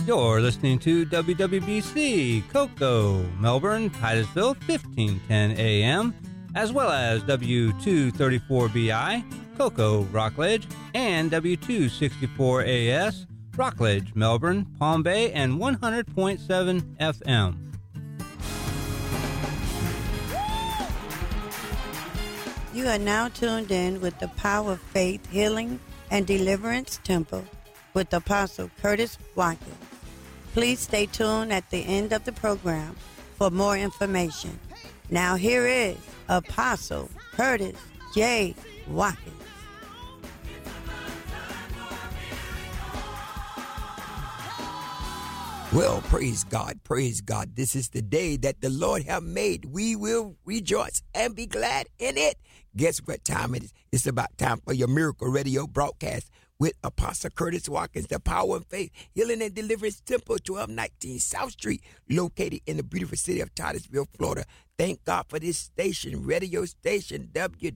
You're listening to WWBC, Cocoa, Melbourne, Titusville, 1510 AM, as well as W234BI, Cocoa, Rockledge, and W264AS, Rockledge, Melbourne, Palm Bay, and 100.7 FM. You are now tuned in with the Power of Faith Healing and Deliverance Temple with Apostle Curtis Watkins. Please stay tuned at the end of the program for more information. Now here is Apostle Curtis J. Watkins. Well, praise God, praise God. This is the day that the Lord have made. We will rejoice and be glad in it. Guess what time it is? It's about time for your Miracle Radio broadcast with Apostle Curtis Watkins, the Power of Faith Healing and Deliverance Temple, 1219 South Street, located in the beautiful city of Titusville, Florida. Thank God for this station, radio station, get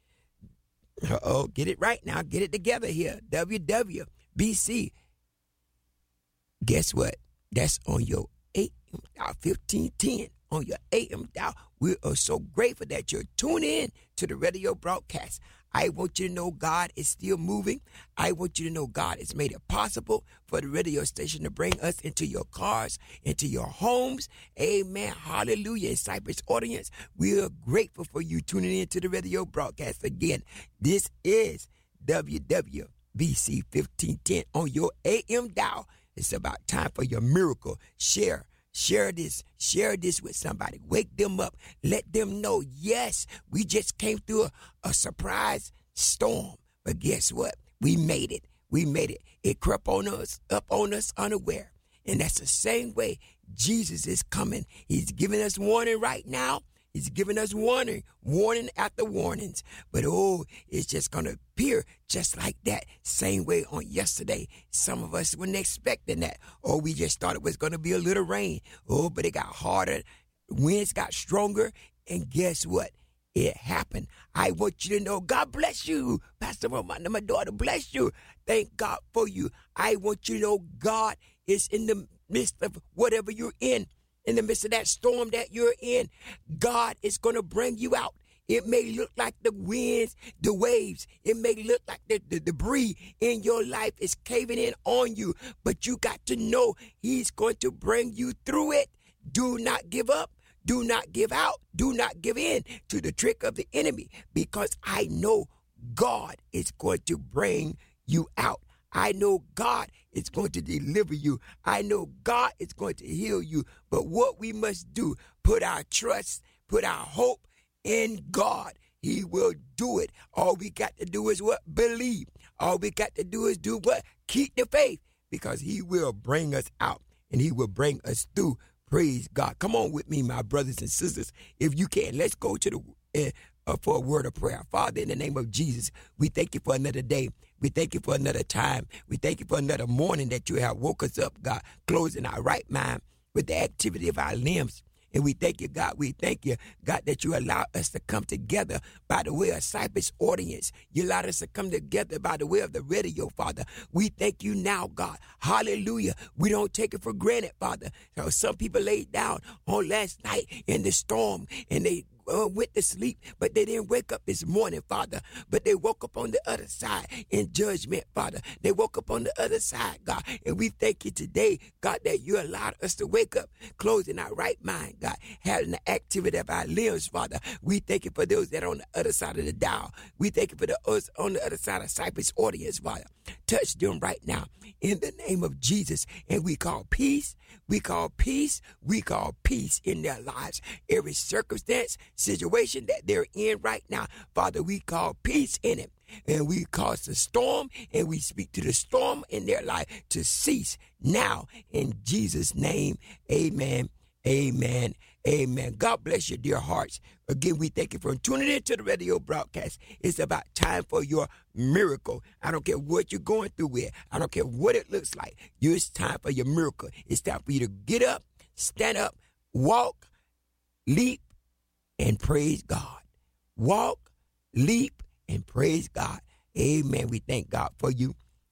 it right now. Get it together here, WWBC. Guess what? That's on your AM dial, 1510 on your AM dial. We are so grateful that you're tuning in to the radio broadcast. I want you to know God is still moving. I want you to know God has made it possible for the radio station to bring us into your cars, into your homes. Amen. Hallelujah. In Cypress audience, we are grateful for you tuning in to the radio broadcast. Again, this is WWBC 1510 on your AM dial. It's about time for your miracle. Share this with somebody. Wake them up. Let them know, yes, we just came through a surprise storm. But guess what? We made it. It crept up on us unaware. And that's the same way Jesus is coming. He's giving us warning right now. He's giving us warning after warnings. But it's just going to appear just like that. Same way on yesterday. Some of us weren't expecting that. We just thought it was going to be a little rain. But it got harder. Winds got stronger. And guess what? It happened. I want you to know, God bless you. Pastor Romana, my daughter, bless you. Thank God for you. I want you to know God is in the midst of whatever you're in. In the midst of that storm that you're in, God is going to bring you out. It may look like the winds, the waves. It may look like the debris in your life is caving in on you. But you got to know He's going to bring you through it. Do not give up. Do not give out. Do not give in to the trick of the enemy. Because I know God is going to bring you out. I know God is going to deliver you. I know God is going to heal you. But what we must do, put our trust, put our hope in God. He will do it. All we got to do is what? Believe. All we got to do is do what? Keep the faith. Because He will bring us out and He will bring us through. Praise God. Come on with me, my brothers and sisters. If you can, let's go to the for a word of prayer. Father, in the name of Jesus, we thank you for another day. We thank you for another time. We thank you for another morning that you have woke us up, God, closing our right mind with the activity of our limbs. And we thank you, God. We thank you, God, that you allow us to come together by the way of Cypress audience. You allowed us to come together by the way of the radio, Father. We thank you now, God. Hallelujah. We don't take it for granted, Father. So some people laid down on last night in the storm and they went to sleep, but they didn't wake up this morning, Father. But they woke up on the other side in judgment, Father. They woke up on the other side, God. And we thank you today, God, that you allowed us to wake up, closing our right mind, God, having the activity of our limbs, Father. We thank you for those that are on the other side of the dial. We thank you for us on the other side of Cypress audience, Father. Touch them right now in the name of Jesus. And we call peace. We call peace. We call peace in their lives. Every circumstance, situation that they're in right now, Father, we call peace in it. And we cause the storm, and we speak to the storm in their life to cease now. In Jesus' name, amen, amen, amen. God bless your dear hearts. Again, we thank you for tuning in to the radio broadcast. It's about time for your miracle. I don't care what you're going through with. I don't care what it looks like. It's time for your miracle. It's time for you to get up, stand up, walk, leap, and praise God. Walk, leap, and praise God. Amen. We thank God for you.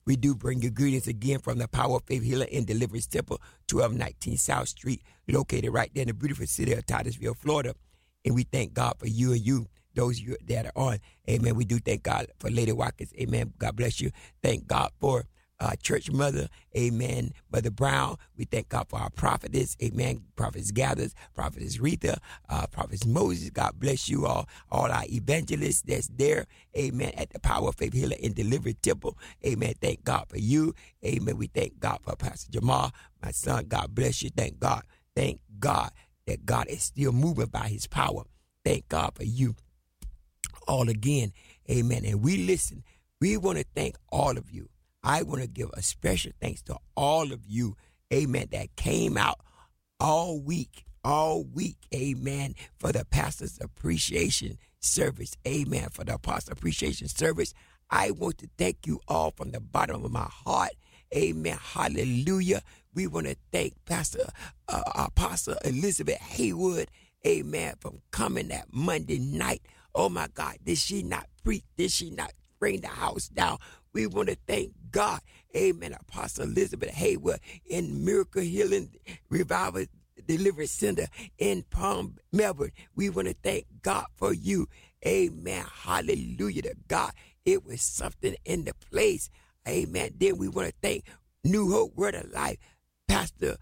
We do bring you greetings again from the Power of Faith Healer and Deliverance Temple, 1219 South Street, located right there in the beautiful city of Titusville, Florida. And we thank God for you and you, those of you that are on. Amen. We do thank God for Lady Watkins. Amen. God bless you. Thank God for church mother, amen, Mother Brown. We thank God for our prophetess, amen, Prophetess Gathers, Prophetess Rita, Prophetess Moses. God bless you all our evangelists that's there, amen, at the Power of Faith Healer and Deliverance Temple, amen. Thank God for you, amen. We thank God for Pastor Jamal, my son. God bless you. Thank God that God is still moving by his power. Thank God for you all again, amen. And we want to thank all of you. I want to give a special thanks to all of you, amen, that came out all week, amen, for the Pastor's Appreciation Service, amen, for the Apostle Appreciation Service. I want to thank you all from the bottom of my heart, amen, hallelujah. We want to thank Apostle Elizabeth Haywood, amen, for coming that Monday night. Oh, my God, did she not preach? Did she not bring the house down? We want to thank God, amen, Apostle Elizabeth Haywood in Miracle Healing Revival Deliverance Center in Melbourne. We want to thank God for you, amen, hallelujah to God. It was something in the place, amen. Then we want to thank New Hope Word of Life, Pastor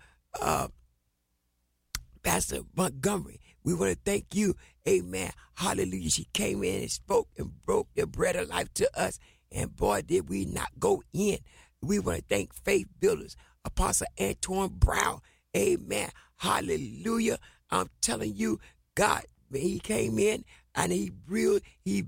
Montgomery. We want to thank you, amen, hallelujah. She came in and spoke and broke the bread of life to us. And boy, did we not go in. We want to thank Faith Builders, Apostle Antoine Brown. Amen. Hallelujah. I'm telling you, God, when he came in and he built,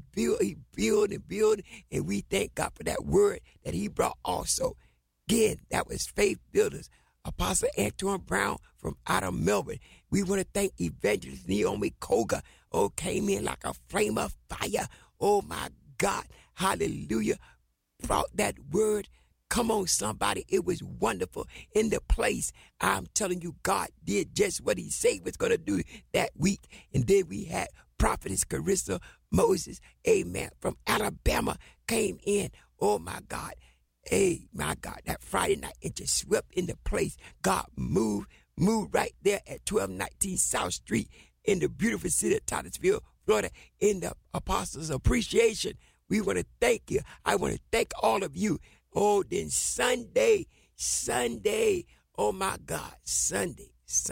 and we thank God for that word that he brought also. Again, that was Faith Builders, Apostle Antoine Brown from out of Melbourne. We want to thank Evangelist Naomi Koga. Oh, came in like a flame of fire. Oh, my God. Hallelujah. Brought that word. Come on, somebody. It was wonderful in the place. I'm telling you, God did just what he said he was going to do that week. And then we had Prophetess Carissa Moses, amen, from Alabama came in. Oh, my God. Hey, my God, that Friday night, it just swept in the place. God moved right there at 1219 South Street in the beautiful city of Titusville, Florida, in the Apostles' Appreciation. We want to thank you. I want to thank all of you. Oh, then Sunday. Oh, my God. Sunday.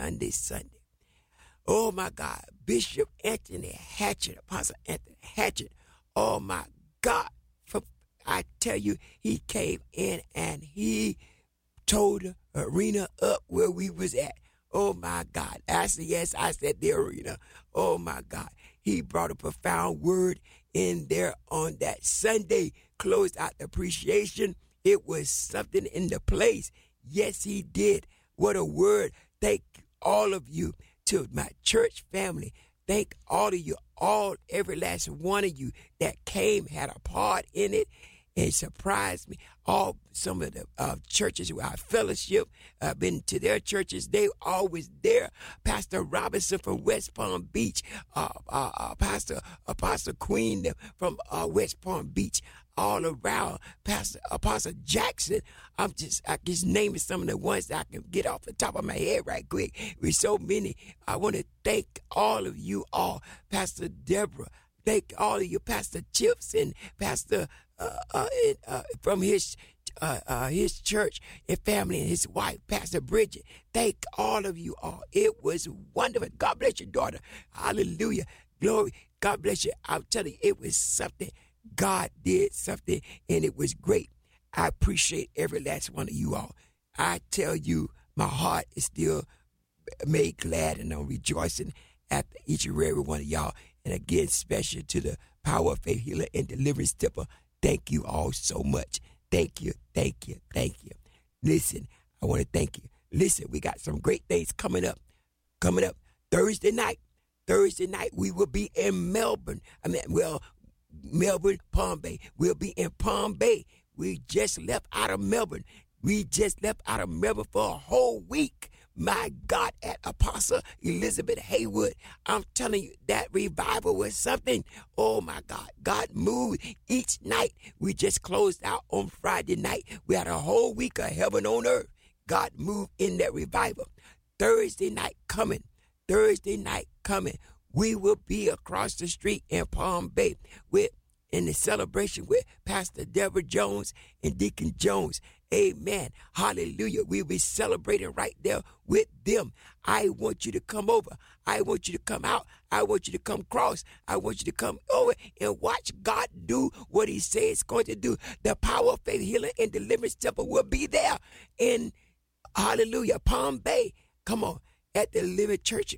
Oh, my God. Bishop Anthony Hatchett, Apostle Anthony Hatchett. Oh, my God. I tell you, he came in and he towed the arena up where we was at. Oh, my God. I said the arena. Oh, my God. He brought a profound word in there on that Sunday, closed out the appreciation. It was something in the place. Yes, he did. What a word. Thank all of you, to my church family. Thank all of you, every last one of you that came, had a part in it. It surprised me. Some of the churches where I fellowship, I've been to their churches. They always there. Pastor Robinson from West Palm Beach, Apostle Queen from West Palm Beach, all around. Apostle Jackson. I just naming some of the ones that I can get off the top of my head right quick. With so many, I want to thank all of you all. Pastor Deborah. Thank all of you, Pastor Chips and Pastor from his church and family and his wife, Pastor Bridget. Thank all of you all. It was wonderful. God bless your daughter. Hallelujah. Glory. God bless you. I'm telling you, it was something. God did something, and it was great. I appreciate every last one of you all. I tell you, my heart is still made glad, and I'm rejoicing after each and every one of y'all. And again, special to the Power of Faith Healer and Deliverance Temple. Thank you all so much. Thank you. Listen, I want to thank you. Listen, we got some great things coming up. Thursday night, we will be in Melbourne. Melbourne, Palm Bay. We'll be in Palm Bay. We just left out of Melbourne. For a whole week. my God, at Apostle Elizabeth Haywood. I'm telling you, that revival was something. Oh, my God. God moved each night. We just closed out on Friday night. We had a whole week of heaven on earth. God moved in that revival. Thursday night coming. We will be across the street in Palm Bay in the celebration with Pastor Deborah Jones and Deacon Jones. Amen. Hallelujah. We'll be celebrating right there with them. I want you to come over. I want you to come out. I want you to come cross. I want you to come over and watch God do what he says he's going to do. The Power of Faith Healing and Deliverance Temple will be there in, hallelujah, Palm Bay. Come on, at the Living Church,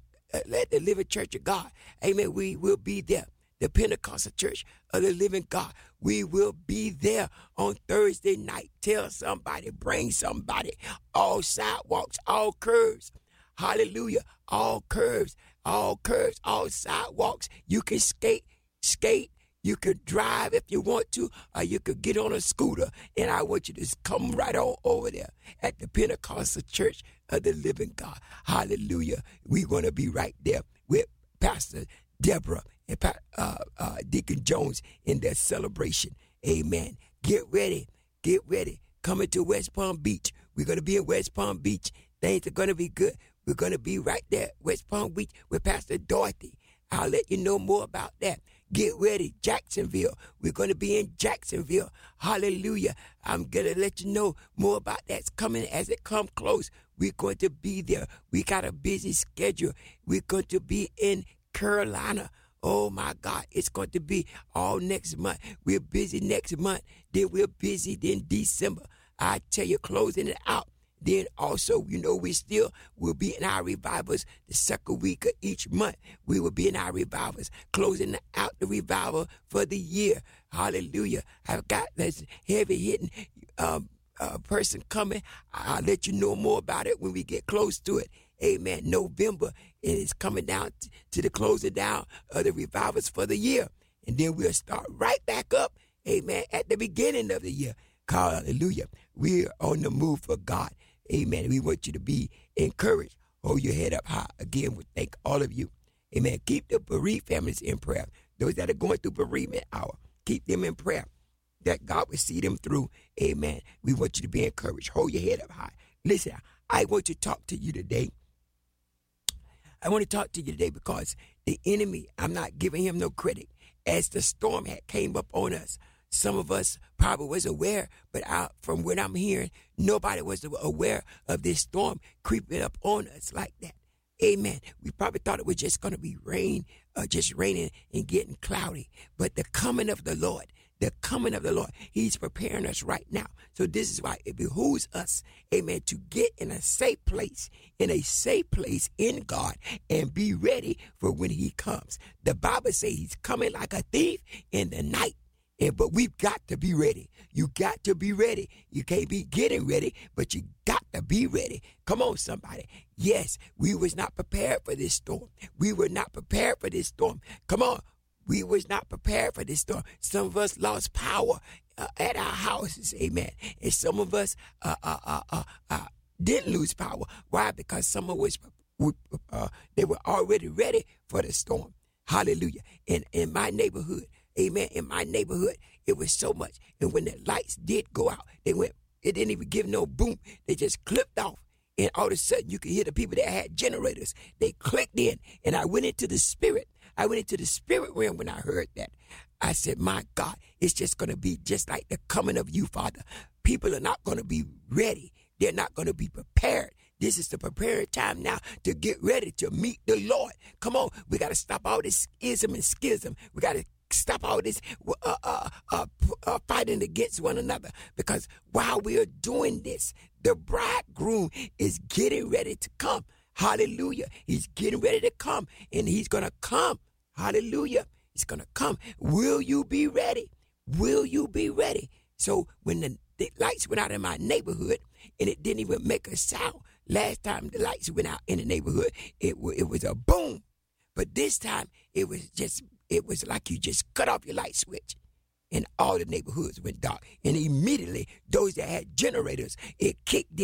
of God. Amen. We will be there. The Pentecostal Church of the Living God. We will be there on Thursday night. Tell somebody, bring somebody. All sidewalks, all curves. Hallelujah. All curves, all sidewalks. You can skate. You could drive if you want to, or you could get on a scooter. And I want you to come right on over there at the Pentecostal Church of the Living God. Hallelujah. We're going to be right there with Pastor Deborah and Deacon Jones in their celebration. Amen. Get ready. Coming to West Palm Beach. We're going to be in West Palm Beach. Things are going to be good. We're going to be right there, West Palm Beach, with Pastor Dorothy. I'll let you know more about that. Get ready, Jacksonville. We're going to be in Jacksonville. Hallelujah. I'm going to let you know more about that's coming as it comes close. We're going to be there. We got a busy schedule. We're going to be in Carolina. Oh, my God. It's going to be all next month. We're busy next month. Then we're busy in December. I tell you, closing it out. Then also, we'll be in our revivals the second week of each month. We will be in our revivals, closing out the revival for the year. Hallelujah. I've got this heavy-hitting person coming. I'll let you know more about it when we get close to it. Amen. November, and it's coming down to the closing down of the revivals for the year. And then we'll start right back up, amen, at the beginning of the year. Hallelujah. We're on the move for God. Amen. We want you to be encouraged. Hold your head up high. Again, we thank all of you. Amen. Keep the bereaved families in prayer. Those that are going through bereavement hour, keep them in prayer, that God will see them through. Amen. We want you to be encouraged. Hold your head up high. Listen, I want to talk to you today. Because the enemy, I'm not giving him no credit. As the storm had came up on us, some of us probably was aware, but from what I'm hearing, nobody was aware of this storm creeping up on us like that. Amen. We probably thought it was just going to be rain, just raining and getting cloudy. But the coming of the Lord, he's preparing us right now. So this is why it behooves us, amen, to get in a safe place in God and be ready for when he comes. The Bible says he's coming like a thief in the night. But we've got to be ready. You got to be ready. You can't be getting ready, but you got to be ready. Come on, somebody. Yes, we was not prepared for this storm. Come on. We was not prepared for this storm. Some of us lost power at our houses, amen. And some of us didn't lose power. Why? Because some of us, they were already ready for the storm. Hallelujah. In my neighborhood, amen, it was so much. And when the lights did go out, it didn't even give no boom. They just clipped off. And all of a sudden, you could hear the people that had generators. They clicked in. And I went into the spirit. Realm when I heard that. I said, my God, it's just going to be just like the coming of you, Father. People are not going to be ready. They're not going to be prepared. This is the preparing time now to get ready to meet the Lord. Come on. We got to stop all this ism and schism. We got to stop all this fighting against one another. Because while we are doing this, the bridegroom is getting ready to come. Hallelujah. He's getting ready to come. And he's going to come. Hallelujah. He's going to come. Will you be ready? Will you be ready? So when the lights went out in my neighborhood, and it didn't even make a sound. Last time the lights went out in the neighborhood, it was a boom. But this time, it was like you just cut off your light switch. And all the neighborhoods went dark. And immediately, those that had generators, it kicked in.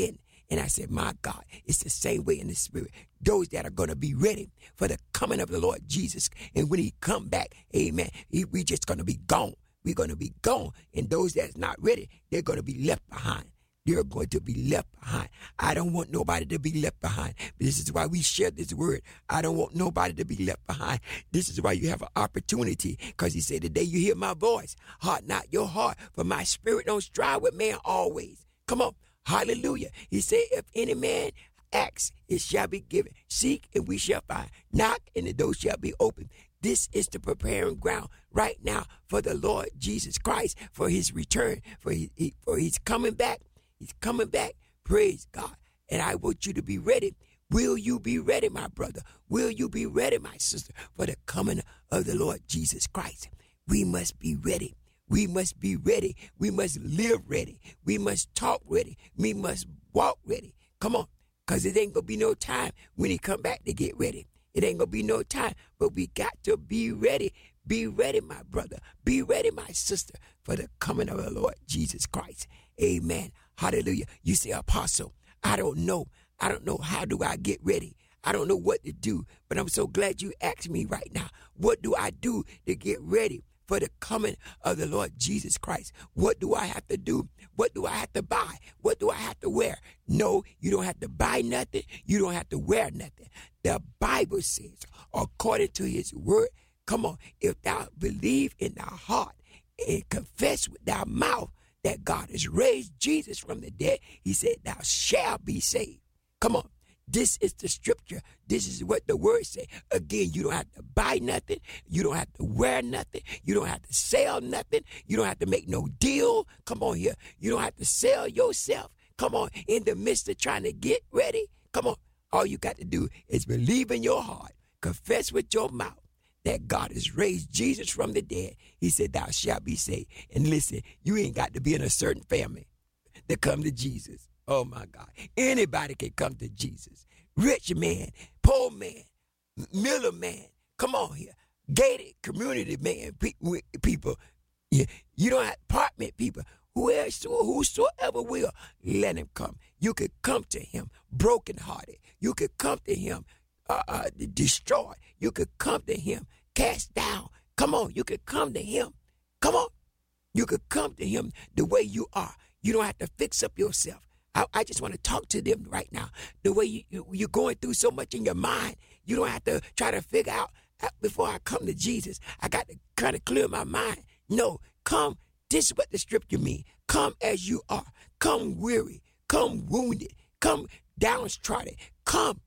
And I said, my God, it's the same way in the spirit. Those that are going to be ready for the coming of the Lord Jesus. And when he come back, amen, we just going to be gone. We're going to be gone. And those that's not ready, they're going to be left behind. They're going to be left behind. I don't want nobody to be left behind. This is why we share this word. I don't want nobody to be left behind. This is why you have an opportunity. Because he said, the day you hear my voice, harden not your heart, for my spirit don't strive with man always. Come on. Hallelujah. He said, if any man asks, it shall be given. Seek, and we shall find. Knock, and the door shall be opened. This is the preparing ground right now for the Lord Jesus Christ, for his return, for he's coming back. He's coming back. Praise God. And I want you to be ready. Will you be ready, my brother? Will you be ready, my sister, for the coming of the Lord Jesus Christ? We must be ready. We must be ready. We must live ready. We must talk ready. We must walk ready. Come on, because it ain't going to be no time when he come back to get ready. It ain't going to be no time, but we got to be ready. Be ready, my brother. Be ready, my sister, for the coming of the Lord Jesus Christ. Amen. Hallelujah. You say, Apostle, I don't know. I don't know. How do I get ready? I don't know what to do, but I'm so glad you asked me right now. What do I do to get ready for the coming of the Lord Jesus Christ? What do I have to do? What do I have to buy? What do I have to wear? No, you don't have to buy nothing. You don't have to wear nothing. The Bible says, according to his word, come on, if thou believe in thy heart and confess with thy mouth that God has raised Jesus from the dead, he said, thou shalt be saved. Come on. This is the scripture. This is what the word say. Again, you don't have to buy nothing. You don't have to wear nothing. You don't have to sell nothing. You don't have to make no deal. Come on here. You don't have to sell yourself. Come on. In the midst of trying to get ready. Come on. All you got to do is believe in your heart. Confess with your mouth that God has raised Jesus from the dead. He said, thou shalt be saved. And listen, you ain't got to be in a certain family to come to Jesus. Oh, my God. Anybody can come to Jesus. Rich man, poor man, miller man. Come on here. Gated community man, people. You don't have apartment people. Whosoever will, let him come. You could come to him brokenhearted. You could come to him destroyed. You could come to him cast down. Come on. You could come to him. Come on. You could come to him the way you are. You don't have to fix up yourself. I just want to talk to them right now. The way you're going through so much in your mind, you don't have to try to figure out before I come to Jesus. I got to kind of clear my mind. No, come. This is what the scripture means. Come as you are. Come weary. Come wounded. Come downtrodden. Come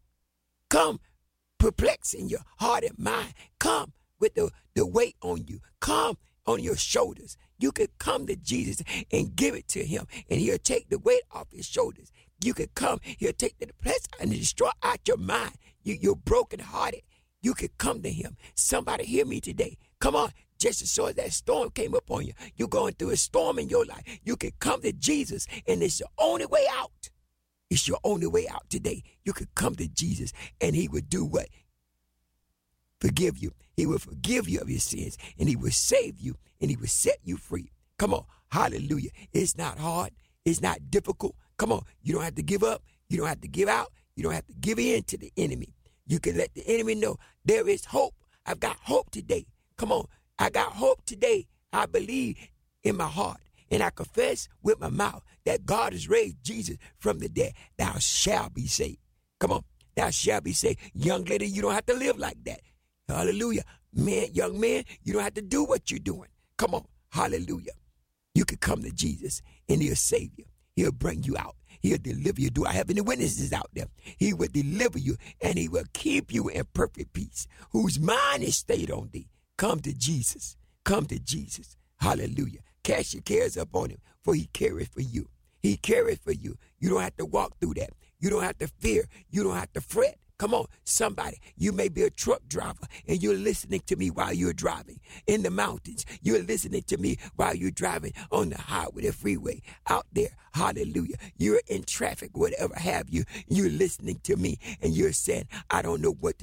perplexed in your heart and mind. Come with the weight on you. Come on your shoulders. You could come to Jesus and give it to him, and he'll take the weight off his shoulders. You could come, he'll take the depression and destroy out your mind. You're brokenhearted. You could come to him. Somebody hear me today. Come on. Just as soon as that storm came up on you, you're going through a storm in your life. You could come to Jesus, and it's your only way out. It's your only way out today. You could come to Jesus, and he would do what? Forgive you. He will forgive you of your sins, and he will save you, and he will set you free. Come on. Hallelujah. It's not hard. It's not difficult. Come on. You don't have to give up. You don't have to give out. You don't have to give in to the enemy. You can let the enemy know there is hope. I've got hope today. Come on. I got hope today. I believe in my heart, and I confess with my mouth that God has raised Jesus from the dead. Thou shalt be saved. Come on. Thou shalt be saved. Young lady, you don't have to live like that. Hallelujah. Man, young man, you don't have to do what you're doing. Come on. Hallelujah. You can come to Jesus, and he'll save you. He'll bring you out. He'll deliver you. Do I have any witnesses out there? He will deliver you, and he will keep you in perfect peace, whose mind is stayed on thee. Come to Jesus. Come to Jesus. Hallelujah. Cast your cares upon him, for he careth for you. He careth for you. You don't have to walk through that. You don't have to fear. You don't have to fret. Come on, somebody, you may be a truck driver, and you're listening to me while you're driving in the mountains. You're listening to me while you're driving on the highway, the freeway, out there. Hallelujah. You're in traffic, whatever have you. You're listening to me, and you're saying, I don't know what to do.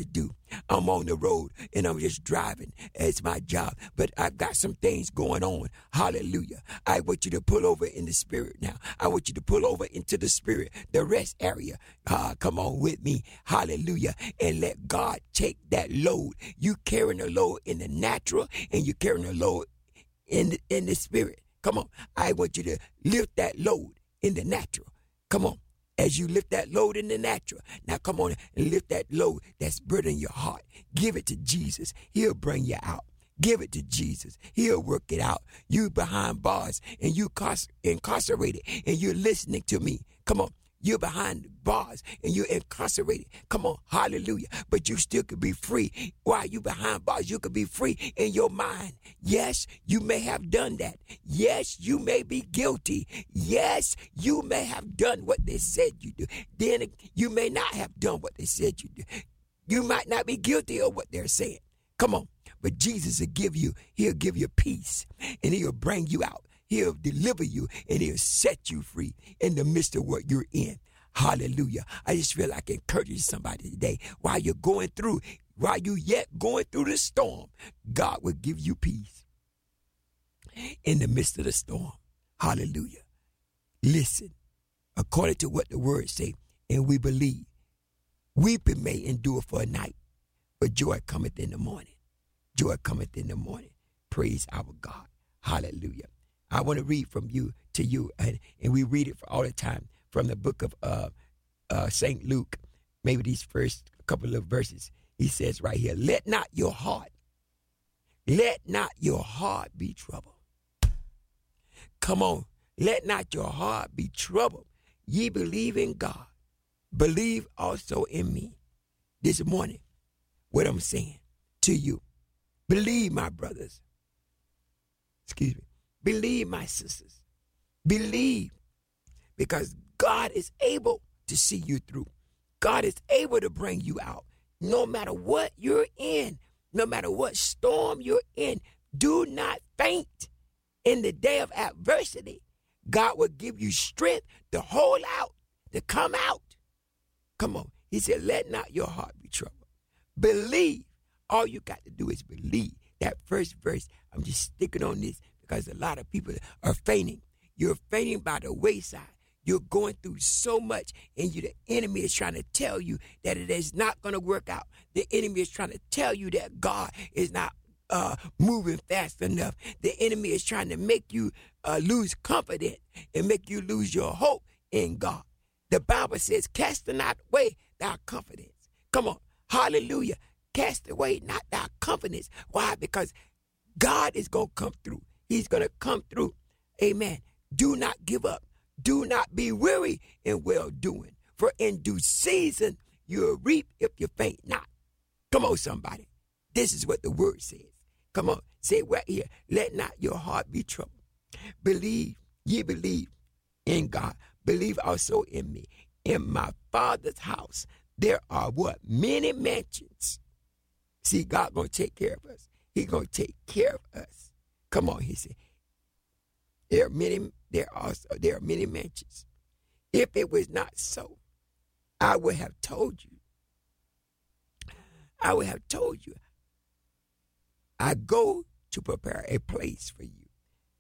I'm on the road and I'm just driving. It's my job. But I've got some things going on. Hallelujah. I want you to pull over in the spirit now. I want you to pull over into the spirit, the rest area. Come on with me. Hallelujah. And let God take that load. You carrying a load in the natural and you carrying a load in the spirit. Come on. I want you to lift that load in the natural. Come on. As you lift that load in the natural, now come on and lift that load that's burdening your heart. Give it to Jesus. He'll bring you out. Give it to Jesus. He'll work it out. You behind bars and you incarcerated and you're listening to me. Come on. You're behind bars and you're incarcerated. Come on, hallelujah. But you still could be free. While you behind bars, you could be free in your mind. Yes, you may have done that. Yes, you may be guilty. Yes, you may have done what they said you do. Then you may not have done what they said you do. You might not be guilty of what they're saying. Come on. But Jesus will give you, he'll give you peace and he'll bring you out. He'll deliver you and he'll set you free in the midst of what you're in. Hallelujah. I just feel like encouraging somebody today. While you're going through, while you yet going through the storm, God will give you peace in the midst of the storm. Hallelujah. Listen, according to what the word say, and we believe, weeping may endure for a night, but joy cometh in the morning. Joy cometh in the morning. Praise our God. Hallelujah. I want to read from you to you, and we read it for all the time from the book of St. Luke, maybe these first couple of verses. He says right here, let not your heart be troubled. Come on, let not your heart be troubled. Ye believe in God. Believe also in me. This morning, what I'm saying to you, believe, my brothers. Excuse me. Believe, my sisters. Believe, because God is able to see you through. God is able to bring you out. No matter what you're in, no matter what storm you're in, do not faint in the day of adversity. God will give you strength to hold out, to come out. Come on. He said, let not your heart be troubled. Believe. All you got to do is believe. That first verse, I'm just sticking on this, because a lot of people are fainting. You're fainting by the wayside. You're going through so much, and the enemy is trying to tell you that it is not going to work out. The enemy is trying to tell you that God is not moving fast enough. The enemy is trying to make you lose confidence and make you lose your hope in God. The Bible says, cast not away thy confidence. Come on. Hallelujah. Cast away not thy confidence. Why? Because God is going to come through. He's going to come through. Amen. Do not give up. Do not be weary in well-doing. For in due season you'll reap if you faint not. Come on, somebody. This is what the word says. Come on. Say it right here. Let not your heart be troubled. Believe, ye believe in God. Believe also in me. In my Father's house there are what? Many mansions. See, God going to take care of us. He's going to take care of us. Come on, he said. There are many mansions. If it was not so, I would have told you. I would have told you. I go to prepare a place for you.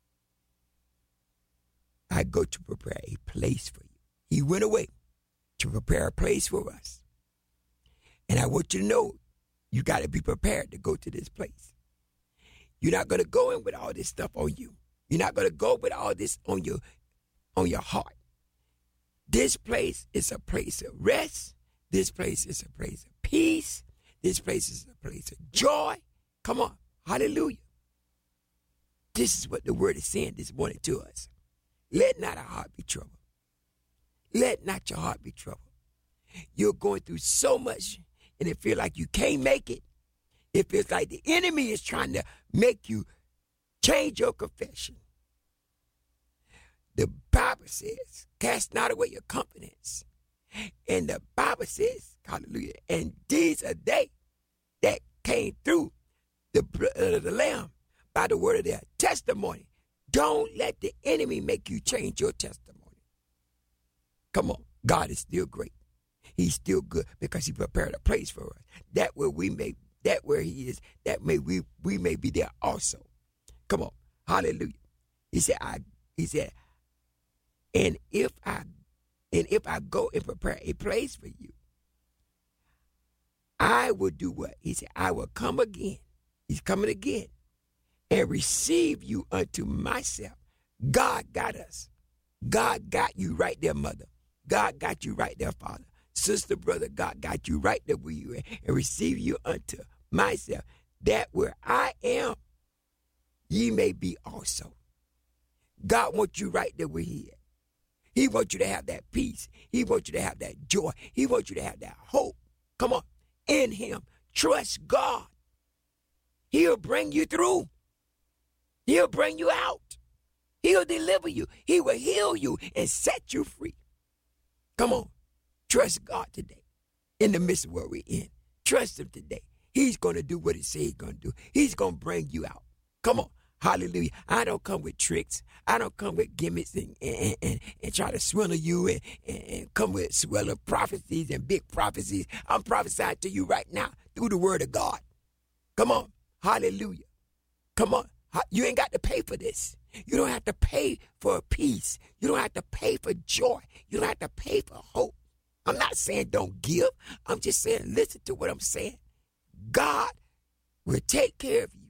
I go to prepare a place for you. He went away to prepare a place for us. And I want you to know, you got to be prepared to go to this place. You're not going to go in with all this stuff on you. You're not going to go with all this on your heart. This place is a place of rest. This place is a place of peace. This place is a place of joy. Come on. Hallelujah. This is what the word is saying this morning to us. Let not our heart be troubled. Let not your heart be troubled. You're going through so much, and it feels like you can't make it. It feels like the enemy is trying to make you change your confession. The Bible says, cast not away your confidence. And the Bible says, hallelujah, and these are they that came through the blood of the Lamb by the word of their testimony. Don't let the enemy make you change your testimony. Come on. God is still great. He's still good because he prepared a place for us. That where he is, that we may be there also. Come on. Hallelujah. He said, and if I go and prepare a place for you, I will do what? He said, I will come again. He's coming again and receive you unto myself. God got us. God got you right there, mother. God got you right there, father. Sister, brother, God got you right there where you are and receive you unto myself. That where I am, ye may be also. God wants you right there where he is. He wants you to have that peace. He wants you to have that joy. He wants you to have that hope. Come on. In him. Trust God. He'll bring you through. He'll bring you out. He'll deliver you. He will heal you and set you free. Come on. Trust God today in the midst of what we're in. Trust him today. He's going to do what he said he's going to do. He's going to bring you out. Come on. Hallelujah. I don't come with tricks. I don't come with gimmicks and try to swindle you and come with swelling prophecies and big prophecies. I'm prophesying to you right now through the word of God. Come on. Hallelujah. Come on. You ain't got to pay for this. You don't have to pay for peace. You don't have to pay for joy. You don't have to pay for hope. I'm not saying don't give. I'm just saying listen to what I'm saying. God will take care of you.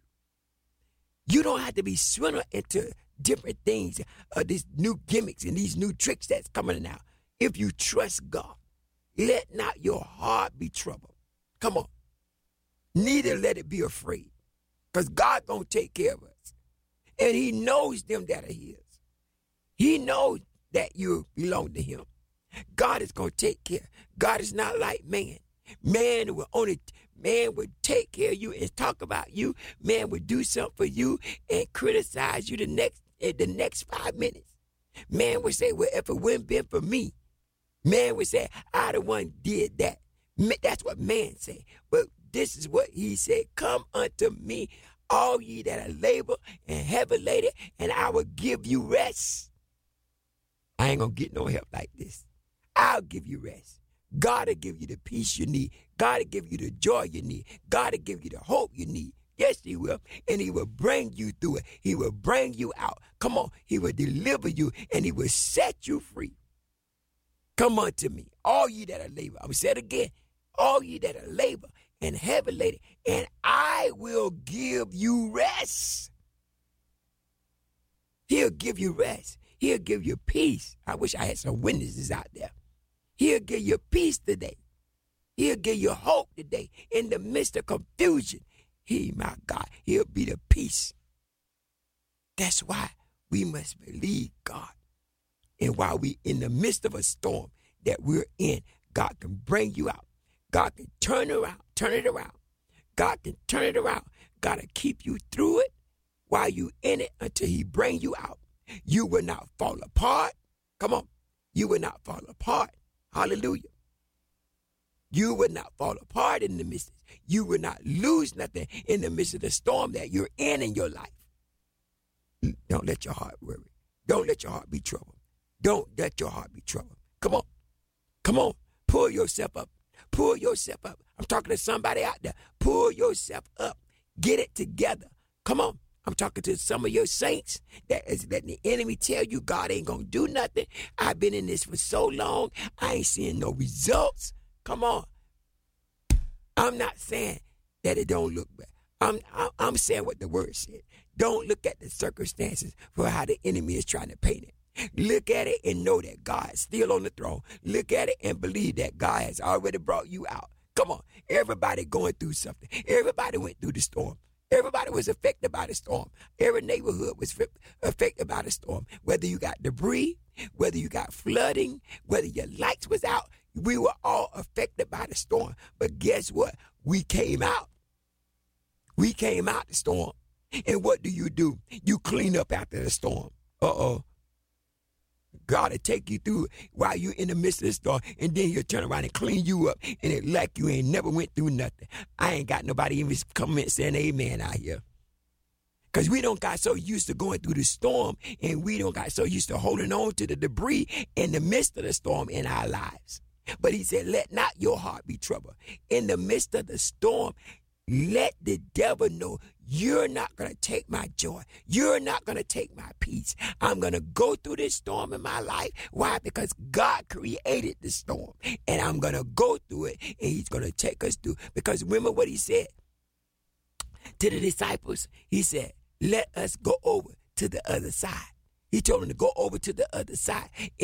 You don't have to be swindled into different things, these new gimmicks and these new tricks that's coming out. If you trust God, let not your heart be troubled. Come on. Neither let it be afraid. Because God gonna take care of us. And he knows them that are his. He knows that you belong to him. God is gonna take care. God is not like man. Man would take care of you and talk about you. Man would do something for you and criticize you the next 5 minutes. Man would say, well, if it wouldn't been for me, man would say, I the one did that. That's what man said. But this is what he said, come unto me, all ye that are labor and heavy laden, and I will give you rest. I ain't gonna get no help like this. I'll give you rest. God will give you the peace you need. God will give you the joy you need. God will give you the hope you need. Yes, he will. And he will bring you through it. He will bring you out. Come on. He will deliver you and he will set you free. Come unto me, all ye that are labor. I'm going to say it again. All ye that are labor and heavy laden, and I will give you rest. He'll give you rest. He'll give you peace. I wish I had some witnesses out there. He'll give you peace today. He'll give you hope today. In the midst of confusion, my God, he'll be the peace. That's why we must believe God. And while we in the midst of a storm that we're in, God can bring you out. God can turn it around. God can turn it around. God will keep you through it while you in it until he bring you out. You will not fall apart. Come on. You will not fall apart. Hallelujah. You will not fall apart in the midst. You will not lose nothing in the midst of the storm that you're in your life. Don't let your heart worry. Don't let your heart be troubled. Don't let your heart be troubled. Come on. Come on. Pull yourself up. Pull yourself up. I'm talking to somebody out there. Pull yourself up. Get it together. Come on. I'm talking to some of your saints that is letting the enemy tell you God ain't going to do nothing. I've been in this for so long. I ain't seeing no results. Come on. I'm not saying that it don't look bad. I'm saying what the word said. Don't look at the circumstances for how the enemy is trying to paint it. Look at it and know that God is still on the throne. Look at it and believe that God has already brought you out. Come on. Everybody going through something. Everybody went through the storm. Everybody was affected by the storm. Every neighborhood was affected by the storm. Whether you got debris, whether you got flooding, whether your lights was out, we were all affected by the storm. But guess what? We came out. We came out the storm. And what do? You clean up after the storm. God will take you through it while you're in the midst of the storm, and then he'll turn around and clean you up, and it like you ain't never went through nothing. I ain't got nobody even comment saying amen out here. Because we don't got so used to going through the storm, and we don't got so used to holding on to the debris in the midst of the storm in our lives. But he said, let not your heart be troubled. In the midst of the storm, let the devil know you're not going to take my joy. You're not going to take my peace. I'm going to go through this storm in my life. Why? Because God created the storm. And I'm going to go through it. And he's going to take us through. Because remember what he said to the disciples? He said, let us go over to the other side. He told them to go over to the other side.